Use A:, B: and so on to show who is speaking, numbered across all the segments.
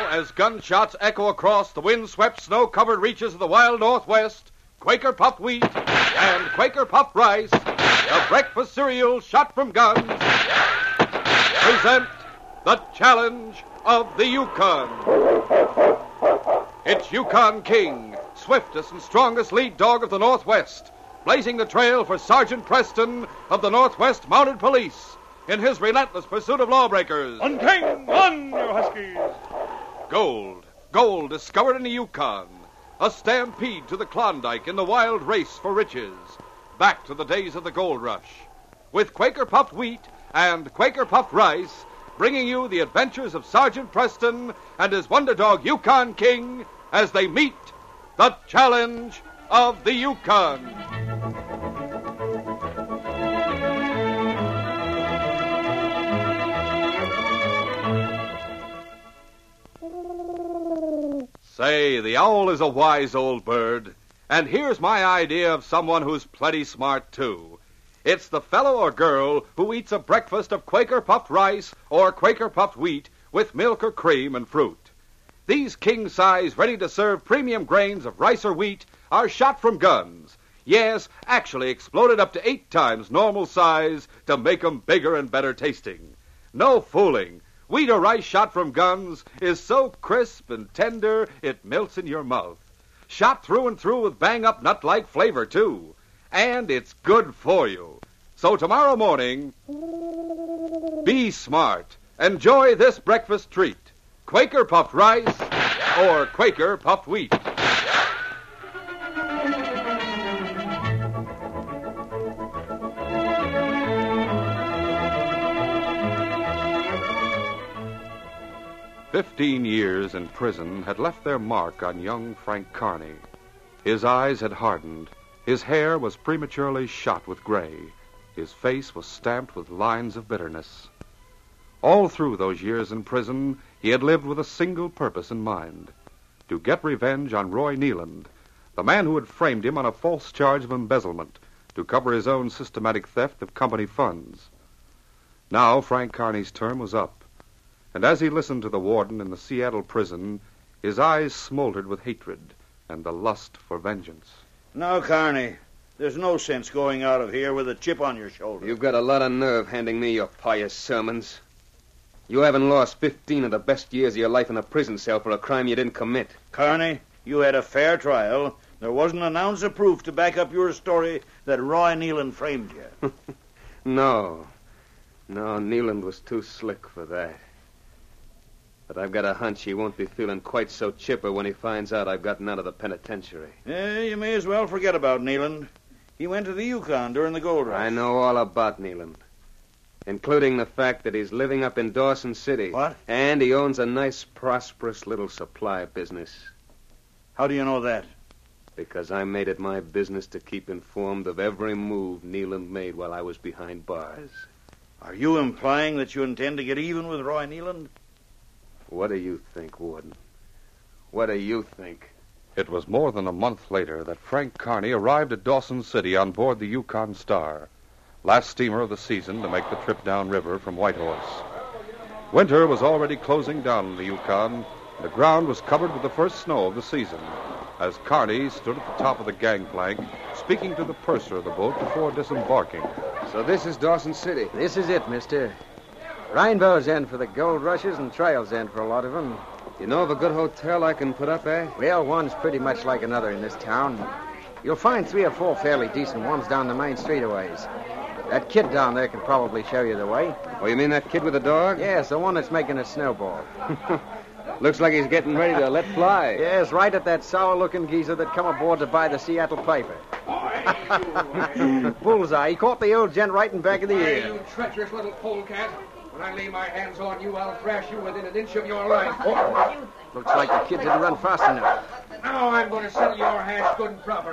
A: as gunshots echo across the wind-swept, snow-covered reaches of the wild Northwest, Quaker Puffed Wheat and Quaker Puffed Rice, the breakfast cereal shot from guns, present the challenge of the Yukon. It's Yukon King, swiftest and strongest lead dog of the Northwest, blazing the trail for Sergeant Preston of the Northwest Mounted Police in his relentless pursuit of lawbreakers.
B: On, King! On, you huskies!
A: Gold discovered in the Yukon. A stampede to the Klondike in the wild race for riches. Back to the days of the gold rush. With Quaker Puffed Wheat and Quaker Puffed Rice, bringing you the adventures of Sergeant Preston and his wonder dog Yukon King as they meet the challenge of the Yukon. Say, the owl is a wise old bird, and here's my idea of someone who's plenty smart, too. It's the fellow or girl who eats a breakfast of Quaker Puffed Rice or Quaker Puffed Wheat with milk or cream and fruit. These king-size, ready-to-serve premium grains of rice or wheat are shot from guns. Yes, actually exploded up to 8 times normal size to make 'em bigger and better tasting. No fooling. Wheat or rice shot from guns is so crisp and tender it melts in your mouth. Shot through and through with bang-up nut-like flavor, too. And it's good for you. So tomorrow morning, be smart. Enjoy this breakfast treat. Quaker Puffed Rice or Quaker Puffed Wheat. "15 years in prison had left their mark on young Frank Kearney. His eyes had hardened. His hair was prematurely shot with gray. His face was stamped with lines of bitterness. All through those years in prison, he had lived with a single purpose in mind: to get revenge on Roy Neeland, the man who had framed him on a false charge of embezzlement to cover his own systematic theft of company funds. Now Frank Kearney's term was up. And as he listened to the warden in the Seattle prison, his eyes smoldered with hatred and the lust for vengeance.
C: Now, Kearney, there's no sense going out of here with a chip on your shoulder.
D: You've got a lot of nerve handing me your pious sermons. You haven't lost 15 of the best years of your life in a prison cell for a crime you didn't commit.
C: Kearney, you had a fair trial. There wasn't an ounce of proof to back up your story that Roy Neeland framed you.
D: No, Neeland was too slick for that. But I've got a hunch he won't be feeling quite so chipper when he finds out I've gotten out of the penitentiary.
C: You may as well forget about Neeland. He went to the Yukon during the gold rush.
D: I know all about Neeland, including the fact that he's living up in Dawson City.
C: What?
D: And he owns a nice, prosperous little supply business.
C: How do you know that?
D: Because I made it my business to keep informed of every move Neeland made while I was behind bars.
C: Are you implying that you intend to get even with Roy Neeland?
D: What do you think, Warden? What do you think?
A: It was more than a month later that Frank Kearney arrived at Dawson City on board the Yukon Star, last steamer of the season to make the trip downriver from Whitehorse. Winter was already closing down in the Yukon, and the ground was covered with the first snow of the season, as Kearney stood at the top of the gangplank, speaking to the purser of the boat before disembarking.
D: So this is Dawson City.
E: This is it, mister. Rainbow's End for the gold rushes and Trail's End for a lot of them.
D: You know of a good hotel I can put up at?
E: Well, one's pretty much like another in this town. You'll find 3 or 4 fairly decent ones down the main street a ways. That kid down there can probably show you the way.
D: Oh, you mean that kid with the dog?
E: Yes, the one that's making a snowball.
D: Looks like he's getting ready to let fly.
E: Yes, right at that sour-looking geezer that come aboard to buy the Seattle paper. Bullseye. He caught the old gent right in back of the ear.
F: You treacherous little polecat. When I lay my hands on you, I'll thrash you within an inch of your life.
E: Looks like the kid didn't run fast enough.
F: Now I'm going to settle your hash good and proper.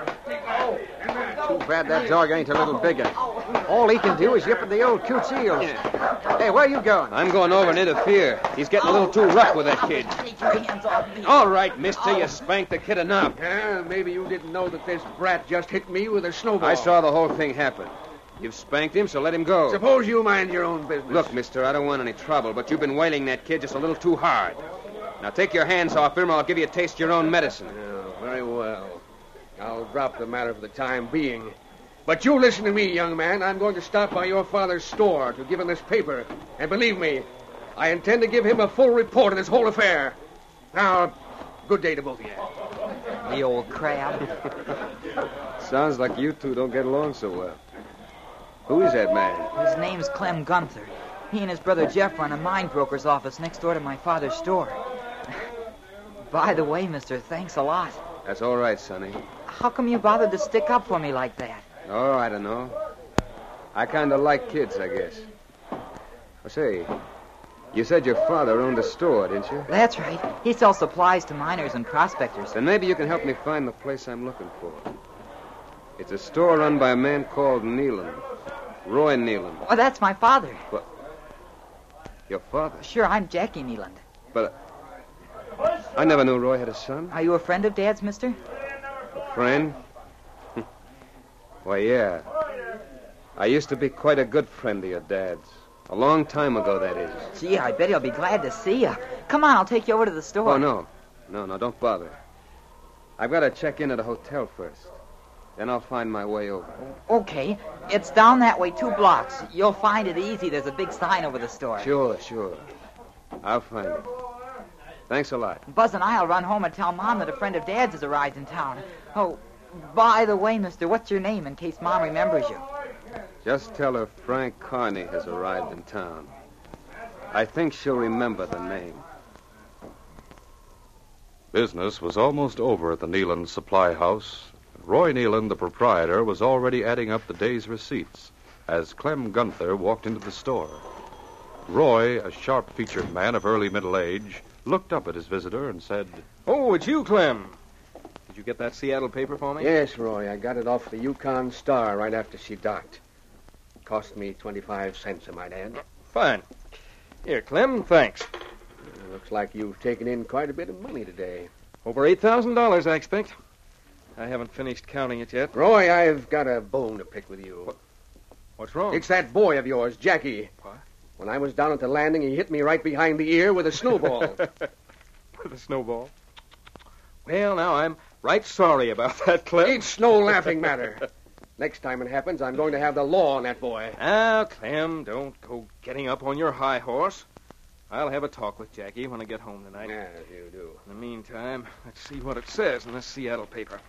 E: Too bad that dog ain't a little bigger. All he can do is yip at the old coots' heels. Hey, where you going?
D: I'm going over and interfere. He's getting a little too rough with that kid. All right, mister, you spanked the kid enough.
F: Yeah, maybe you didn't know that this brat just hit me with a snowball.
D: I saw the whole thing happen. You've spanked him, so let him go.
F: Suppose you mind your own business.
D: Look, mister, I don't want any trouble, but you've been whaling that kid just a little too hard. Now take your hands off him or I'll give you a taste of your own medicine.
F: Yeah, very well. I'll drop the matter for the time being. But you listen to me, young man. I'm going to stop by your father's store to give him this paper. And believe me, I intend to give him a full report of this whole affair. Now, good day to both of you.
G: The old crab.
D: Sounds like you two don't get along so well. Who is that man?
G: His name's Clem Gunther. He and his brother Jeff run a mine broker's office next door to my father's store. By the way, mister, thanks a lot.
D: That's all right, Sonny.
G: How come you bothered to stick up for me like that?
D: Oh, I don't know. I kind of like kids, I guess. I say, you said your father owned a store, didn't you?
G: That's right. He sells supplies to miners and prospectors.
D: Then maybe you can help me find the place I'm looking for. It's a store run by a man called Nealon. Roy Nealon.
G: Oh, that's my father.
D: What? Your father?
G: Sure, I'm Jackie Nealon.
D: But I never knew Roy had a son.
G: Are you a friend of Dad's, mister?
D: A friend? Why, yeah. I used to be quite a good friend of your dad's. A long time ago, that is.
G: Gee, I bet he'll be glad to see you. Come on, I'll take you over to the store.
D: Oh, no. No, don't bother. I've got to check in at a hotel first. Then I'll find my way over.
G: Okay. It's down that way 2 blocks. You'll find it easy. There's a big sign over the store.
D: Sure. I'll find it. Thanks a lot.
G: Buzz and I'll run home and tell Mom that a friend of Dad's has arrived in town. Oh, by the way, mister, what's your name in case Mom remembers you?
D: Just tell her Frank Carney has arrived in town. I think she'll remember the name.
A: Business was almost over at the Nealon supply house. Roy Nealon, the proprietor, was already adding up the day's receipts as Clem Gunther walked into the store. Roy, a sharp-featured man of early middle age, looked up at his visitor and said,
B: Oh, it's you, Clem. Did you get that Seattle paper for me?
F: Yes, Roy. I got it off the Yukon Star right after she docked. Cost me 25 cents, I might add.
B: Fine. Here, Clem, thanks.
F: Looks like you've taken in quite a bit of money today.
B: Over $8,000, I expect. I haven't finished counting it yet.
F: Roy, I've got a bone to pick with you.
B: What's wrong?
F: It's that boy of yours, Jackie.
B: What?
F: When I was down at the landing, he hit me right behind the ear with a snowball.
B: With a snowball? Well, now, I'm right sorry about that, Clem.
F: It's no laughing matter. Next time it happens, I'm going to have the law on that boy.
B: Now, Clem, don't go getting up on your high horse. I'll have a talk with Jackie when I get home tonight.
F: Yes, you do.
B: In the meantime, let's see what it says in this Seattle paper.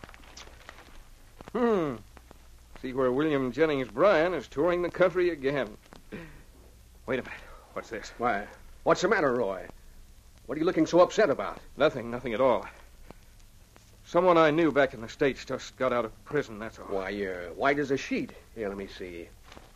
B: See where William Jennings Bryan is touring the country again. Wait a minute. What's this?
F: Why, what's the matter, Roy? What are you looking so upset about?
B: Nothing at all. Someone I knew back in the States just got out of prison, that's all.
F: Why, you're white as a sheet. Here, let me see.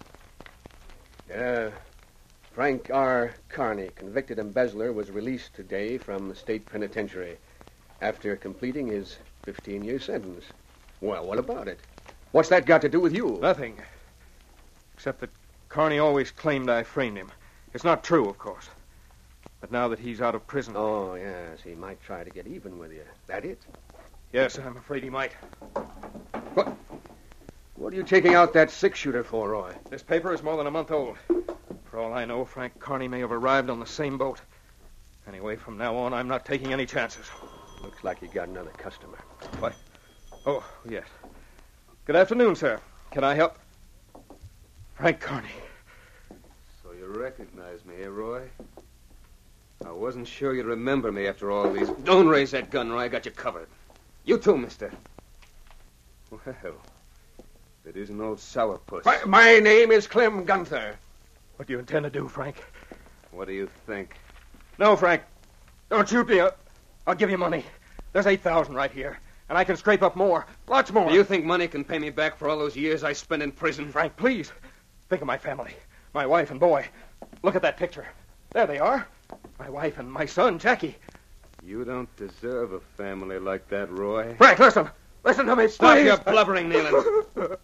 F: Frank R. Carney, convicted embezzler, was released today from the state penitentiary after completing his 15-year sentence. Well, what about it? What's that got to do with you?
B: Nothing. Except that Carney always claimed I framed him. It's not true, of course. But now that he's out of prison...
F: Oh, yes, he might try to get even with you. That it?
B: Yes, I'm afraid he might.
F: What are you taking out that six-shooter for, Roy?
B: This paper is more than a month old. For all I know, Frank Carney may have arrived on the same boat. Anyway, from now on, I'm not taking any chances.
F: Looks like you got another customer.
B: What? Oh, yes. Good afternoon, sir. Can I help? Frank Carney.
D: So you recognize me, eh, Roy? I wasn't sure you'd remember me after all these... Don't raise that gun, Roy. I got you covered. You too, mister. Well, it isn't old sourpuss.
F: My name is Clem Gunther.
B: What do you intend to do, Frank?
D: What do you think?
B: No, Frank. Don't shoot me. I'll give you money. There's $8,000 right here. And I can scrape up more. Lots more.
D: Do you think money can pay me back for all those years I spent in prison?
B: Frank, please. Think of my family. My wife and boy. Look at that picture. There they are. My wife and my son, Jackie.
D: You don't deserve a family like that, Roy.
B: Frank, listen. Listen to me.
D: Stop
B: please.
D: your blubbering, Nealon.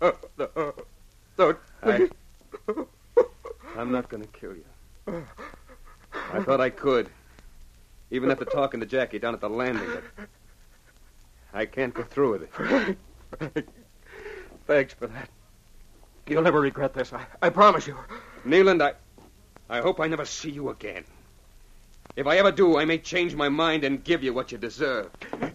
D: I'm not going to kill you. I thought I could. Even after talking to Jackie down at the landing. But I can't go through with it.
B: Frank. Thanks for that. You'll never regret this. I promise you.
D: Nealon, I hope I never see you again. If I ever do, I may change my mind and give you what you deserve.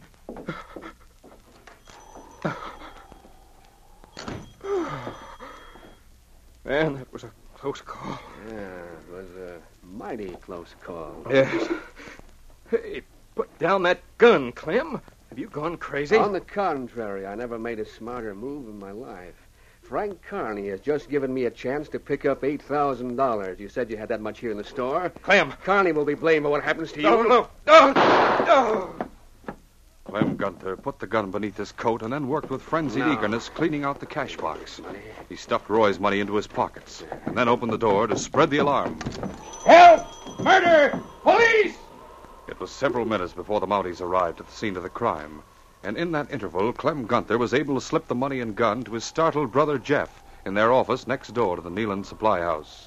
B: Man, that was a close call.
F: Yeah, it was a mighty close call.
B: Yes. Hey, put down that gun, Clem. Have you gone crazy?
F: On the contrary, I never made a smarter move in my life. Frank Carney has just given me a chance to pick up $8,000. You said you had that much here in the store.
B: Clem.
F: Carney will be blamed for what happens to you.
B: No. No.
A: Clem Gunther put the gun beneath his coat and then worked with frenzied eagerness, cleaning out the cash box. He stuffed Roy's money into his pockets and then opened the door to spread the alarm.
B: Help! Murder! Police!
A: It was several minutes before the Mounties arrived at the scene of the crime. And in that interval, Clem Gunther was able to slip the money and gun to his startled brother Jeff in their office next door to the Neelan supply house.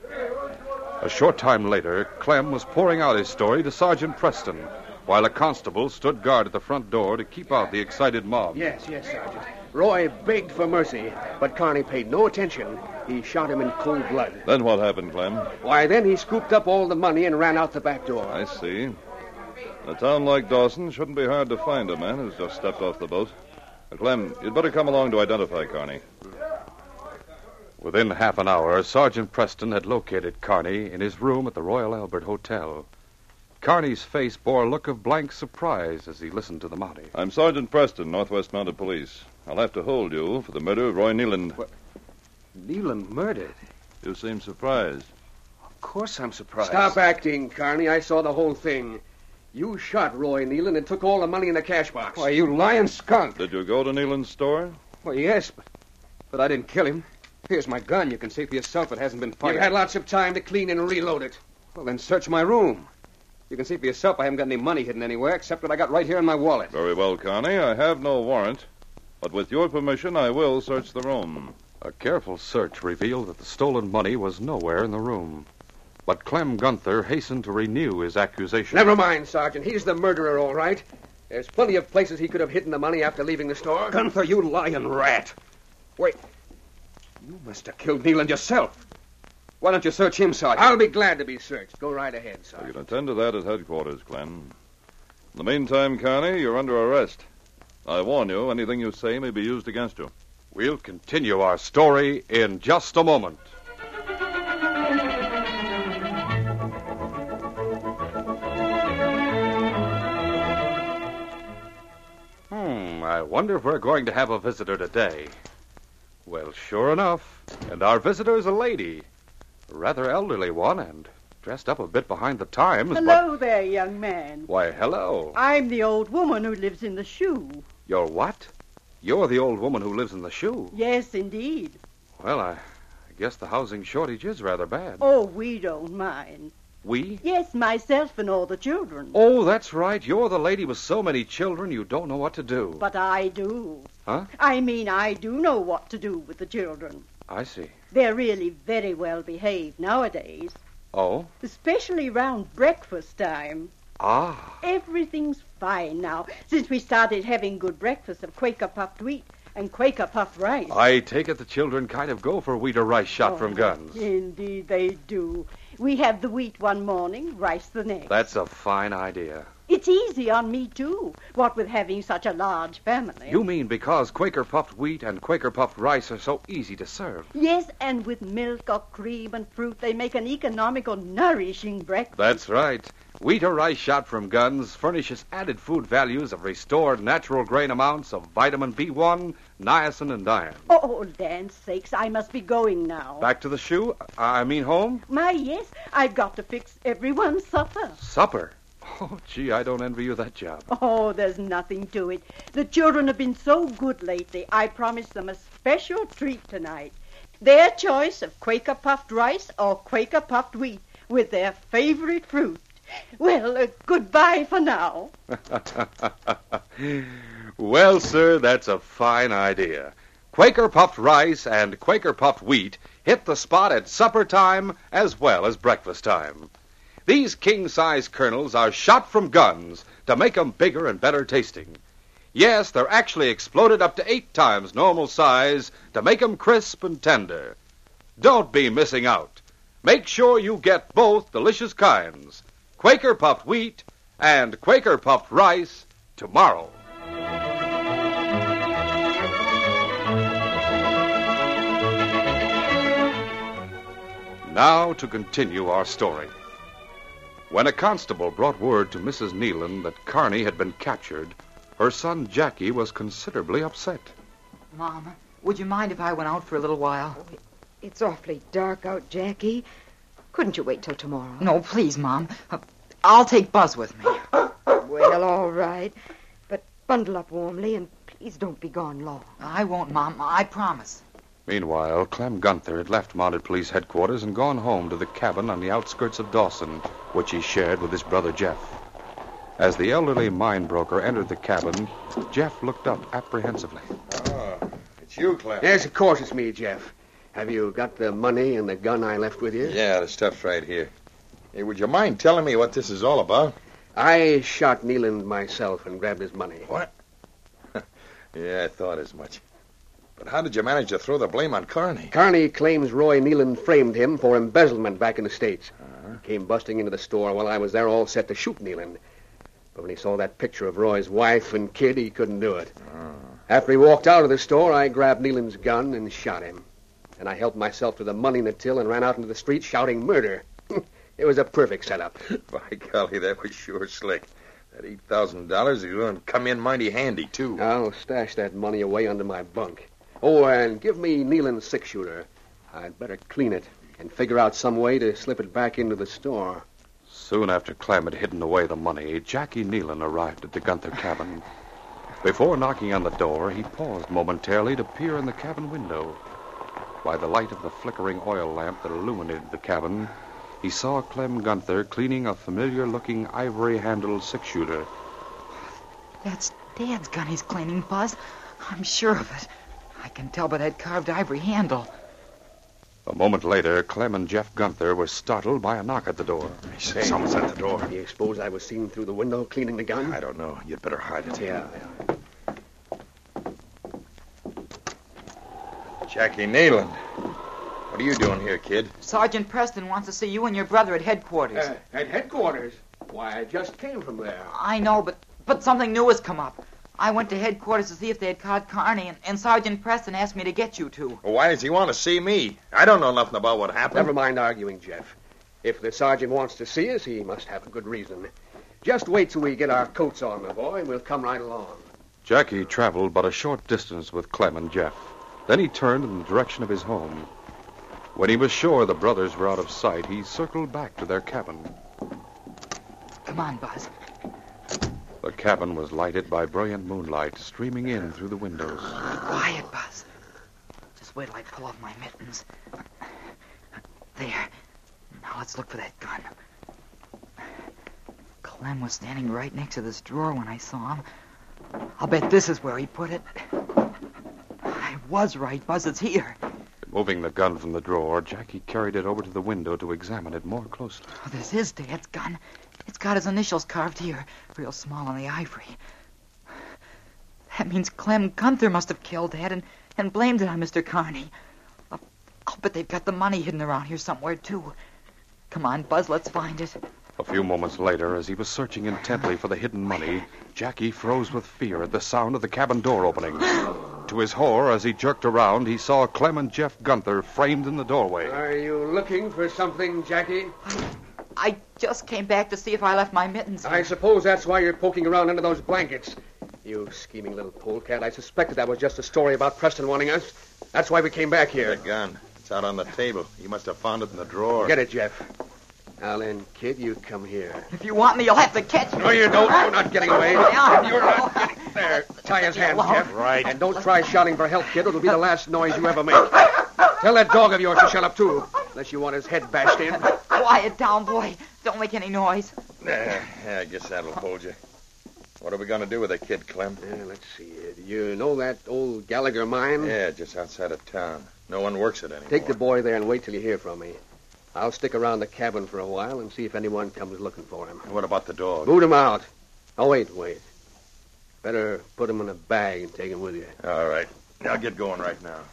A: A short time later, Clem was pouring out his story to Sergeant Preston, while a constable stood guard at the front door to keep out the excited mob.
F: Yes, Sergeant. Roy begged for mercy, but Carney paid no attention. He shot him in cold blood.
H: Then what happened, Clem?
F: Why, then he scooped up all the money and ran out the back door.
H: I see. In a town like Dawson, shouldn't be hard to find a man who's just stepped off the boat. Clem, you'd better come along to identify Carney.
A: Within half an hour, Sergeant Preston had located Carney in his room at the Royal Albert Hotel. Carney's face bore a look of blank surprise as he listened to the Mountie.
H: I'm Sergeant Preston, Northwest Mounted Police. I'll have to hold you for the murder of Roy Neelan.
D: What? Neelan murdered?
H: You seem surprised.
D: Of course I'm surprised.
F: Stop acting, Carney. I saw the whole thing. You shot Roy Neelan and took all the money in the cash box.
D: Why, you lying skunk.
H: Did you go to Neelan's store?
D: Well, yes, but I didn't kill him. Here's my gun. You can see for yourself it hasn't been fired.
F: You've had lots of time to clean and reload it.
D: Well, then search my room. You can see for yourself I haven't got any money hidden anywhere except what I got right here in my wallet.
H: Very well, Carney. I have no warrant. But with your permission, I will search the room.
A: A careful search revealed that the stolen money was nowhere in the room. But Clem Gunther hastened to renew his accusation.
F: Never mind, Sergeant. He's the murderer, all right. There's plenty of places he could have hidden the money after leaving the store.
D: Gunther, you lying rat. Wait. You must have killed Neelan yourself. Why don't you search him, Sergeant?
F: I'll be glad to be searched. Go right ahead,
H: You
F: Sergeant.
H: can attend to that at headquarters, Clem. In the meantime, Carney, you're under arrest. I warn you, anything you say may be used against you.
A: We'll continue our story in just a moment. I wonder if we're going to have a visitor today. Well, sure enough. And our visitor's a lady. A rather elderly one and dressed up a bit behind the times.
I: Hello there, young man.
A: Why, hello.
I: I'm the old woman who lives in the shoe.
A: You're what? You're the old woman who lives in the shoe.
I: Yes, indeed.
A: Well, I guess the housing shortage is rather bad.
I: Oh, we don't mind.
A: We?
I: Yes, myself and all the children.
A: Oh, that's right. You're the lady with so many children you don't know what to do.
I: But I do.
A: Huh?
I: I mean, I do know what to do with the children.
A: I see.
I: They're really very well behaved nowadays,
A: Oh?
I: especially round breakfast time.
A: Ah.
I: Everything's fine now, since we started having good breakfast of Quaker puffed wheat and Quaker puffed rice.
A: I take it the children kind of go for wheat or rice shot from guns.
I: Indeed they do. We have the wheat one morning, rice the next.
A: That's a fine idea.
I: It's easy on me, too, what with having such a large family.
A: You mean because Quaker puffed wheat and Quaker puffed rice are so easy to serve?
I: Yes, and with milk or cream and fruit, they make an economical, nourishing breakfast.
A: That's right. Wheat or rice shot from guns furnishes added food values of restored natural grain amounts of vitamin B1, niacin, and iron.
I: Oh, land's sakes, I must be going now.
A: Back to the shoe? I mean home?
I: My, yes, I've got to fix everyone's supper.
A: Supper? Oh, gee, I don't envy you that job.
I: Oh, there's nothing to it. The children have been so good lately, I promised them a special treat tonight. Their choice of Quaker puffed rice or Quaker puffed wheat with their favorite fruit. Well, goodbye for now.
A: Well, sir, that's a fine idea. Quaker puffed rice and Quaker puffed wheat hit the spot at supper time as well as breakfast time. These king-size kernels are shot from guns to make 'em bigger and better tasting. Yes, they're actually exploded up to 8 times normal size to make 'em crisp and tender. Don't be missing out. Make sure you get both delicious kinds. Quaker Puffed Wheat and Quaker Puffed Rice tomorrow. Now to continue our story. When a constable brought word to Mrs. Nealon that Carney had been captured, her son Jackie was considerably upset.
G: Mom, would you mind if I went out for a little while?
J: It's awfully dark out, Jackie. Couldn't you wait till tomorrow?
G: No, please, Mom. I'll take Buzz with me.
J: Well, all right. But bundle up warmly and please don't be gone long.
G: I won't, Mom. I promise.
A: Meanwhile, Clem Gunther had left Mounted Police Headquarters and gone home to the cabin on the outskirts of Dawson, which he shared with his brother Jeff. As the elderly mine broker entered the cabin, Jeff looked up apprehensively.
F: Oh, it's you, Clem.
D: Yes, of course it's me, Jeff. Have you got the money and the gun I left with you?
K: Yeah, the stuff's right here. Hey, would you mind telling me what this is all about?
D: I shot Nealon myself and grabbed his money.
K: What? Yeah, I thought as much. But how did you manage to throw the blame on Carney?
D: Carney claims Roy Nealon framed him for embezzlement back in the States. Came busting into the store while I was there all set to shoot Nealon. But when he saw that picture of Roy's wife and kid, he couldn't do it. After he walked out of the store, I grabbed Nealon's gun and shot him. And I helped myself to the money in the till and ran out into the street shouting murder. It was a perfect setup.
K: By golly, that was sure slick. That $8,000 is going to come in mighty handy, too.
D: I'll stash that money away under my bunk. Oh, and give me Nealon's six-shooter. I'd better clean it and figure out some way to slip it back into the store.
A: Soon after Clem had hidden away the money, Jackie Nealon arrived at the Gunther cabin. Before knocking on the door, he paused momentarily to peer in the cabin window. By the light of the flickering oil lamp that illuminated the cabin, he saw Clem Gunther cleaning a familiar-looking ivory-handled six-shooter.
G: That's Dad's gun he's cleaning, Buzz. I'm sure of it. I can tell by that carved ivory handle.
A: A moment later, Clem and Jeff Gunther were startled by a knock at the door.
K: Hey, someone's at the door.
D: Do you suppose I was seen through the window cleaning the gun?
K: I don't know. You'd better hide it.
D: Yeah.
K: Jackie Nealon. What are you doing here, kid?
G: Sergeant Preston wants to see you and your brother at headquarters.
D: At headquarters? Why, I just came from there.
G: I know, but something new has come up. I went to headquarters to see if they had caught Carney, and Sergeant Preston asked me to get you two.
K: Well, why does he want to see me? I don't know nothing about what happened.
D: Never mind arguing, Jeff. If the sergeant wants to see us, he must have a good reason. Just wait till we get our coats on, my boy, and we'll come right along.
A: Jackie traveled but a short distance with Clem and Jeff. Then he turned in the direction of his home. When he was sure the brothers were out of sight, he circled back to their cabin.
G: Come on, Buzz.
A: The cabin was lighted by brilliant moonlight streaming in through the windows.
G: Quiet, Buzz. Just wait till I pull off my mittens. There. Now let's look for that gun. Clem was standing right next to this drawer when I saw him. I'll bet this is where he put it. I was right, Buzz. It's here.
A: Moving the gun from the drawer, Jackie carried it over to the window to examine it more closely.
G: Oh, this is Dad's gun. It's got his initials carved here, real small on the ivory. That means Clem Gunther must have killed Dad and blamed it on Mr. Carney. I'll bet they've got the money hidden around here somewhere, too. Come on, Buzz, let's find it.
A: A few moments later, as he was searching intently for the hidden money, Jackie froze with fear at the sound of the cabin door opening. To his horror, as he jerked around, he saw Clem and Jeff Gunther framed in the doorway.
D: Are you looking for something, Jackie?
G: I just came back to see if I left my mittens here.
D: I suppose that's why you're poking around under those blankets. You scheming little polecat. I suspected that was just a story about Preston wanting us. That's why we came back here.
K: The gun. It's out on the table. You must have found it in the drawer.
D: Get it, Jeff. Now then, kid, you come here.
G: If you want me, you'll have to catch me.
D: No, you don't. You're not getting away. You're not getting there. Tie his hands, Jeff.
K: Right.
D: And don't try shouting for help, kid. It'll be the last noise you ever make. Tell that dog of yours to shut up, too. Unless you want his head bashed in.
G: Quiet down, boy. Don't make any noise.
K: Yeah, I guess that'll hold you. What are we going to do with the kid, Clem?
D: Let's see. You know that old Gallagher mine?
K: Yeah, just outside of town. No one works it anymore.
D: Take the boy there and wait till you hear from me. I'll stick around the cabin for a while and see if anyone comes looking for him.
K: What about the dog?
D: Boot him out. Oh, wait. Better put him in a bag and take him with you.
K: All right. I'll get going right now.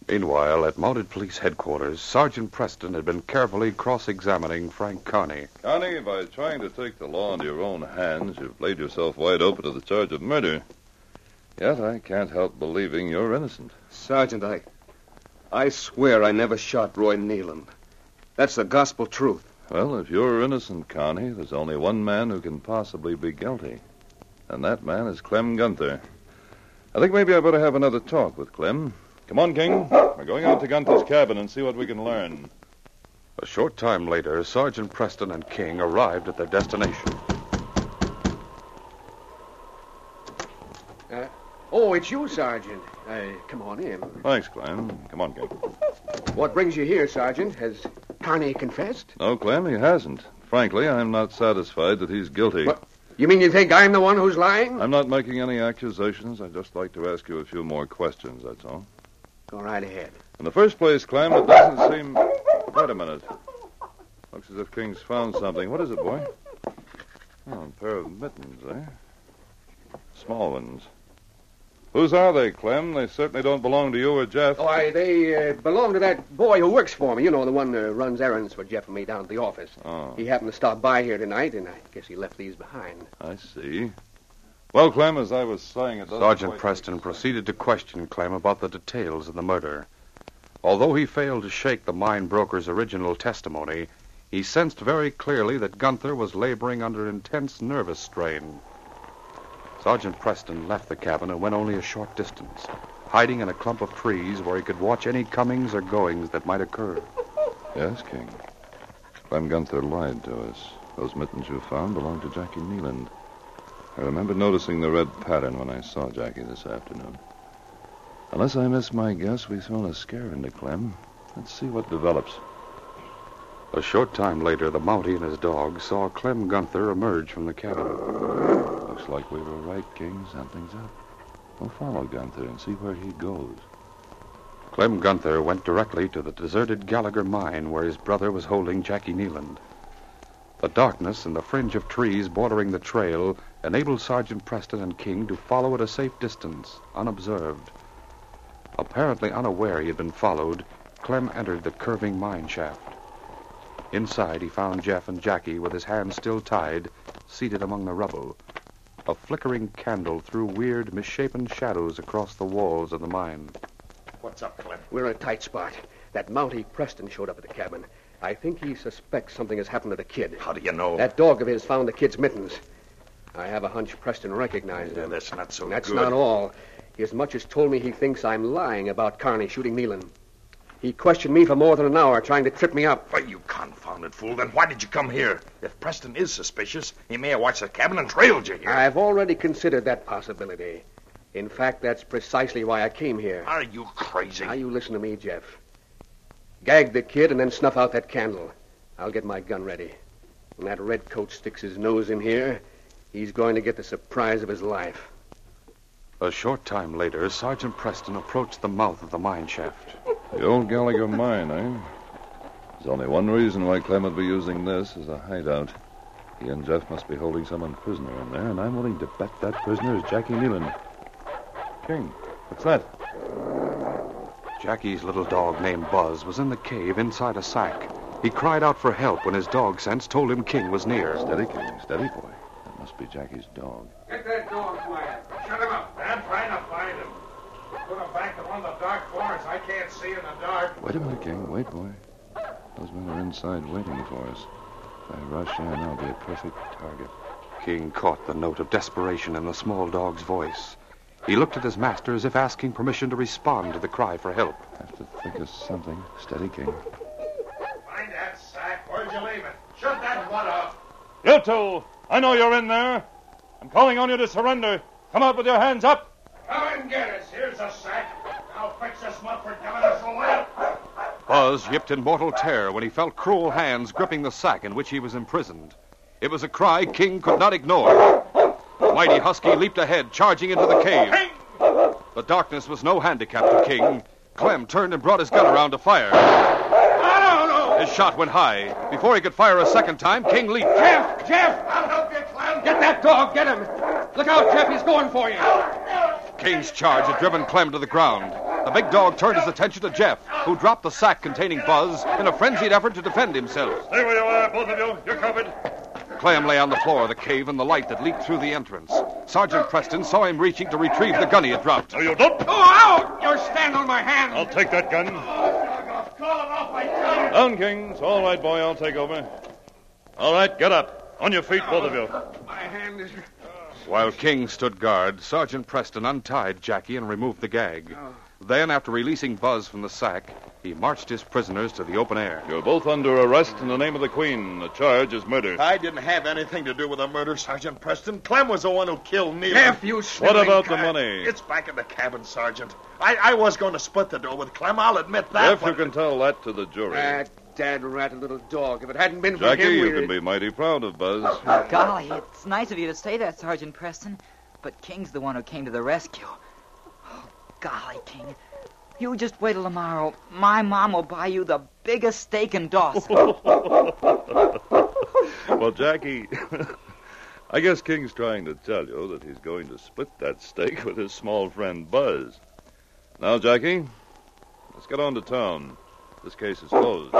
A: Meanwhile, at Mounted Police Headquarters, Sergeant Preston had been carefully cross-examining Frank Carney.
H: Carney, by trying to take the law into your own hands, you've laid yourself wide open to the charge of murder. Yet I can't help believing you're innocent.
D: Sergeant, I swear I never shot Roy Nealon. That's the gospel truth.
H: Well, if you're innocent, Carney, there's only one man who can possibly be guilty. And that man is Clem Gunther. I think maybe I better have another talk with Clem. Come on, King. We're going out to Gunther's cabin and see what we can learn.
A: A short time later, Sergeant Preston and King arrived at their destination.
F: Oh, it's you, Sergeant. Come on in.
H: Thanks, Clem. Come on, King.
F: What brings you here, Sergeant? Has Carney confessed?
H: No, Clem, he hasn't. Frankly, I'm not satisfied that he's guilty.
F: What? You mean you think I'm the one who's lying?
H: I'm not making any accusations. I'd just like to ask you a few more questions, that's all.
F: Go right ahead.
H: In the first place, Clem, it doesn't seem... Wait a minute. Looks as if King's found something. What is it, boy? Oh, a pair of mittens, eh? Small ones. Whose are they, Clem? They certainly don't belong to you or Jeff.
F: Oh, they belong to that boy who works for me. You know, the one who runs errands for Jeff and me down at the office.
H: Oh.
F: He happened to stop by here tonight, and I guess he left these behind.
H: I see. Well, Clem, as I was saying... It
A: Sergeant Preston proceeded to question Clem about the details of the murder. Although he failed to shake the mine broker's original testimony, he sensed very clearly that Gunther was laboring under intense nervous strain. Sergeant Preston left the cabin and went only a short distance, hiding in a clump of trees where he could watch any comings or goings that might occur.
H: Yes, King. Clem Gunther lied to us. Those mittens you found belonged to Jackie Nealand. I remember noticing the red pattern when I saw Jackie this afternoon. Unless I miss my guess, we've thrown a scare into Clem. Let's see what develops.
A: A short time later, the Mountie and his dog saw Clem Gunther emerge from the cabin.
H: Looks like we were right, King. Something's up. We'll follow Gunther and see where he goes.
A: Clem Gunther went directly to the deserted Gallagher mine where his brother was holding Jackie Nealand. The darkness and the fringe of trees bordering the trail enabled Sergeant Preston and King to follow at a safe distance, unobserved. Apparently unaware he had been followed, Clem entered the curving mine shaft. Inside, he found Jeff and Jackie with his hands still tied, seated among the rubble. A flickering candle threw weird, misshapen shadows across the walls of the mine.
K: What's up, Clem?
F: We're in a tight spot. That Mountie Preston showed up at the cabin. I think he suspects something has happened to the kid.
K: How do you know?
F: That dog of his found the kid's mittens. I have a hunch Preston recognized him.
K: That's not so
F: That's
K: good.
F: not all. He as much as told me he thinks I'm lying about Carney shooting Nealon. He questioned me for more than an hour, trying to trip me up.
K: Why, you confounded fool. Then why did you come here? If Preston is suspicious, he may have watched the cabin and trailed you here.
F: I've already considered that possibility. In fact, that's precisely why I came here.
K: Are you crazy?
F: Now, you listen to me, Jeff. Gag the kid and then snuff out that candle. I'll get my gun ready. When that redcoat sticks his nose in here, he's going to get the surprise of his life.
A: A short time later, Sergeant Preston approached the mouth of the mine shaft.
H: The old Gallagher mine, eh? There's only one reason why Clem would be using this as a hideout. He and Jeff must be holding someone prisoner in there, and I'm willing to bet that prisoner is Jackie Nealand. King, what's that?
A: Jackie's little dog named Buzz was in the cave inside a sack. He cried out for help when his dog sense told him King was near.
H: Steady, King. Steady, boy. That must be Jackie's dog.
L: Get that dog quiet. Shut him up. I'm trying to find him. Put him back to one of the dark corners. I can't see in the dark.
H: Wait a minute, King. Wait, boy. Those men are inside waiting for us. If I rush in, I'll be a perfect target.
A: King caught the note of desperation in the small dog's voice. He looked at his master as if asking permission to respond to the cry for help.
H: Have to think of something. Steady, King.
L: Find that sack. Where'd you leave it? Shut that one up.
H: You two! I know you're in there. I'm calling on you to surrender. Come out with your hands up.
L: Come and get us. Here's a sack. I'll fix this mutt for giving us a lift.
A: Buzz yipped in mortal terror when he felt cruel hands gripping the sack in which he was imprisoned. It was a cry King could not ignore. The mighty husky leaped ahead, charging into the cave.
L: King!
A: The darkness was no handicap to King. Clem turned and brought his gun around to fire.
L: No!
A: His shot went high. Before he could fire a second time, King leaped.
F: Jeff!
L: I'll help you, Clem.
F: Get that dog! Get him! Look out, Jeff! He's going for you!
A: King's charge had driven Clem to the ground. The big dog turned his attention to Jeff, who dropped the sack containing Buzz in a frenzied effort to defend himself.
L: Stay where you are, both of you. You're covered.
A: Clem lay on the floor of the cave in the light that leaked through the entrance. Sergeant Preston saw him reaching to retrieve the gun he had dropped.
L: No, you don't.
F: Oh, ow! You're standing on my hand.
L: I'll take that gun. Down, Kings. All right, boy, I'll take over. All right, get up. On your feet, both of you.
F: My hand is...
A: While King stood guard, Sergeant Preston untied Jackie and removed the gag. Then, after releasing Buzz from the sack, he marched his prisoners to the open air.
L: You're both under arrest in the name of the Queen. The charge is murder.
K: I didn't have anything to do with the murder, Sergeant Preston. Clem was the one who killed Neil.
F: Jeff, you
L: What
F: sniveling
L: about the
F: cad.
L: money?
K: It's back in the cabin, Sergeant. I was going to split the dough with Clem, I'll admit that.
L: Jeff, you can tell that to the jury.
F: That dad-rat little dog. If it hadn't been for
L: Jackie,
F: him,
L: you can be mighty proud of Buzz.
G: Golly, it's nice of you to say that, Sergeant Preston. But King's the one who came to the rescue. Oh, golly, King. You just wait till tomorrow. My mom will buy you the biggest steak in Dawson.
L: Well, Jackie, I guess King's trying to tell you that he's going to split that steak with his small friend Buzz. Now, Jackie, let's get on to town. This case is closed.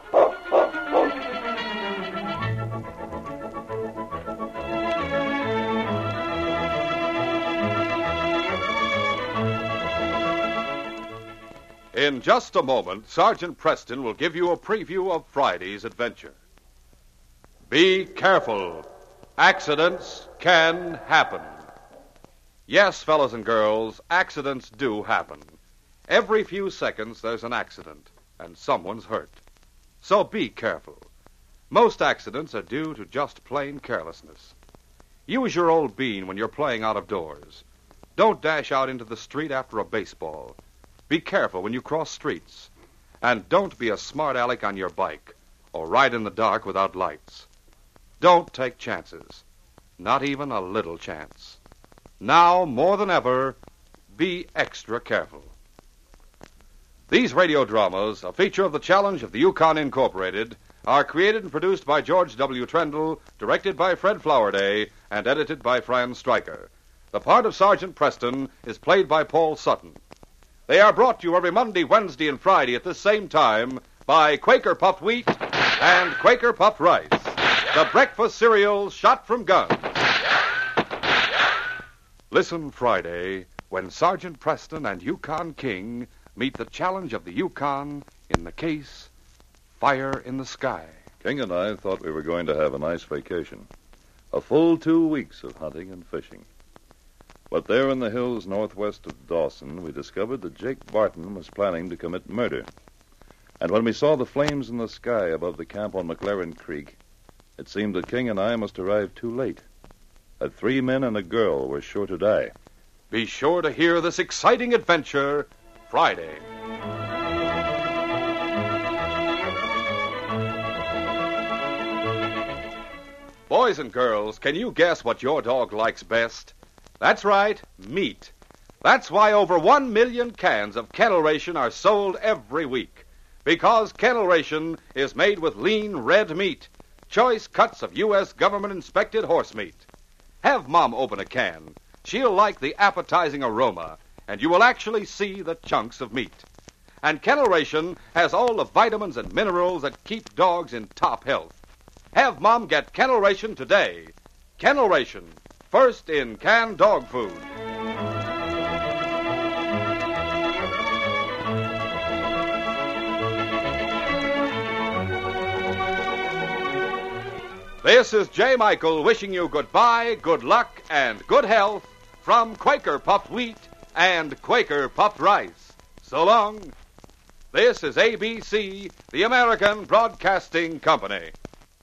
A: In just a moment, Sergeant Preston will give you a preview of Friday's adventure. Be careful. Accidents can happen. Yes, fellas and girls, accidents do happen. Every few seconds there's an accident, and someone's hurt. So be careful. Most accidents are due to just plain carelessness. Use your old bean when you're playing out of doors. Don't dash out into the street after a baseball. Be careful when you cross streets. And don't be a smart aleck on your bike or ride in the dark without lights. Don't take chances. Not even a little chance. Now, more than ever, be extra careful. These radio dramas, a feature of the Challenge of the Yukon Incorporated, are created and produced by George W. Trendle, directed by Fred Flowerday, and edited by Fran Stryker. The part of Sergeant Preston is played by Paul Sutton. They are brought to you every Monday, Wednesday, and Friday at this same time by Quaker Puffed Wheat and Quaker Puffed Rice, the breakfast cereals shot from guns. Listen Friday when Sergeant Preston and Yukon King meet the challenge of the Yukon in the case Fire in the Sky.
L: King and I thought we were going to have a nice vacation. A full 2 weeks of hunting and fishing. But there in the hills northwest of Dawson, we discovered that Jake Barton was planning to commit murder. And when we saw the flames in the sky above the camp on McLaren Creek, it seemed that King and I must arrive too late. That 3 men and a girl were sure to die.
A: Be sure to hear this exciting adventure Friday. Boys and girls, can you guess what your dog likes best? That's right, meat. That's why over 1 million cans of Kennel Ration are sold every week. Because Kennel Ration is made with lean red meat, choice cuts of U.S. government-inspected horse meat. Have Mom open a can. She'll like the appetizing aroma, and you will actually see the chunks of meat. And Kennel Ration has all the vitamins and minerals that keep dogs in top health. Have Mom get Kennel Ration today. Kennel Ration, first in canned dog food. This is J. Michael wishing you goodbye, good luck, and good health from Quaker Puffed Wheat and Quaker Puffed Rice. So long. This is ABC, the American Broadcasting Company.